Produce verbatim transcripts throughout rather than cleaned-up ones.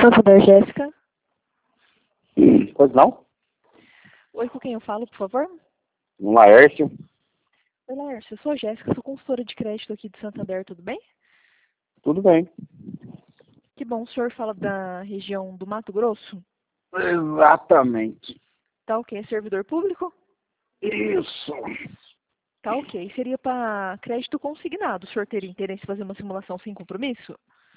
Santander, Jéssica. Pois não? Oi, com quem eu falo, por favor? Um Laércio. Oi, Laércio, eu sou a Jéssica, sou consultora de crédito aqui de Santander, tudo bem? Tudo bem. Que bom, o senhor fala da região do Mato Grosso? Exatamente. Tá ok, é servidor público? Isso. Tá ok, seria para crédito consignado, o senhor teria interesse em fazer uma simulação sem compromisso?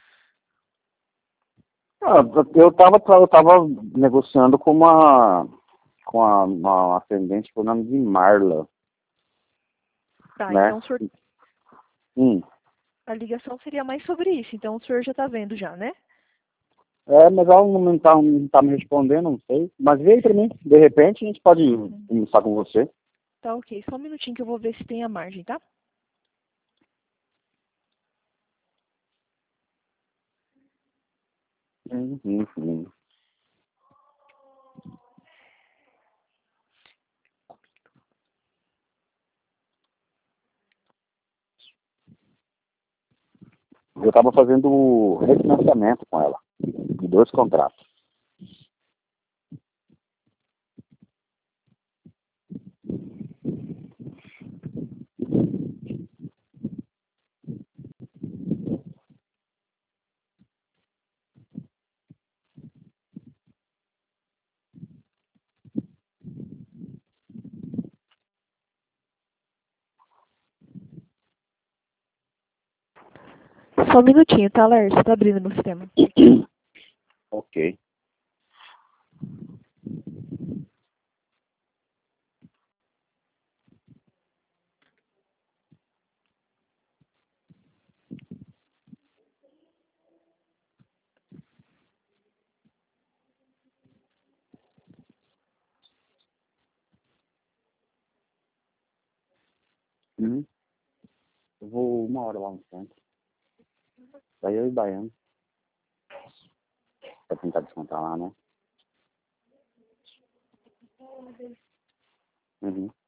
Ah, eu estava eu tava negociando com uma com a, uma atendente por nome de Marla. Tá, Né? então o senhor... Hum. A ligação seria mais sobre isso, então o senhor já está vendo já, né? É, mas ela não está não tá me respondendo, não sei. Mas veio para mim. De repente a gente pode Uhum. começar com você. Tá ok, só um minutinho que eu vou ver se tem a margem, tá? Hum, hum, hum. Eu estava fazendo refinanciamento com ela, de dois contratos. Só um minutinho, tá, Laércio? Tá abrindo meu sistema. Ok. Hum. Eu vou uma hora lá no centro. Daí eu e Baiano. Pra tentar descontar lá, né? Uhum.